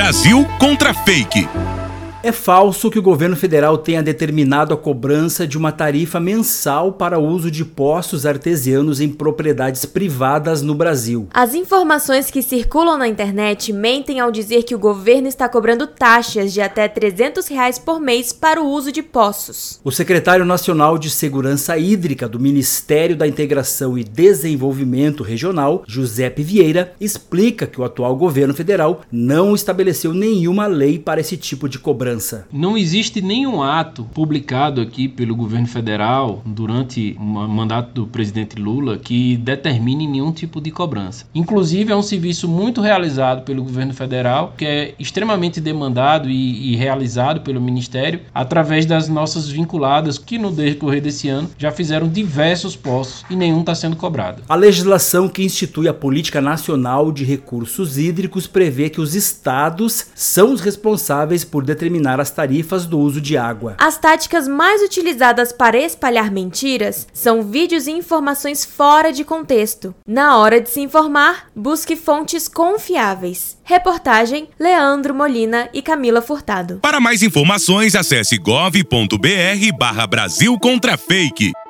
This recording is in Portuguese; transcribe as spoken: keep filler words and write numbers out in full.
Brasil contra Fake. É falso que o governo federal tenha determinado a cobrança de uma tarifa mensal para o uso de poços artesianos em propriedades privadas no Brasil. As informações que circulam na internet mentem ao dizer que o governo está cobrando taxas de até trezentos reais por mês para o uso de poços. O secretário nacional de Segurança Hídrica do Ministério da Integração e Desenvolvimento Regional, Giuseppe Vieira, explica que o atual governo federal não estabeleceu nenhuma lei para esse tipo de cobrança. Não existe nenhum ato publicado aqui pelo governo federal durante o mandato do presidente Lula que determine nenhum tipo de cobrança. Inclusive, é um serviço muito realizado pelo governo federal, que é extremamente demandado e, e realizado pelo Ministério através das nossas vinculadas, que no decorrer desse ano já fizeram diversos poços e nenhum está sendo cobrado. A legislação que institui a Política Nacional de Recursos Hídricos prevê que os estados são os responsáveis por determinar as tarifas do uso de água. As táticas mais utilizadas para espalhar mentiras são vídeos e informações fora de contexto. Na hora de se informar, busque fontes confiáveis. Reportagem Leandro Molina e Camila Furtado. Para mais informações, acesse gov ponto br barra Brasil contra Fake.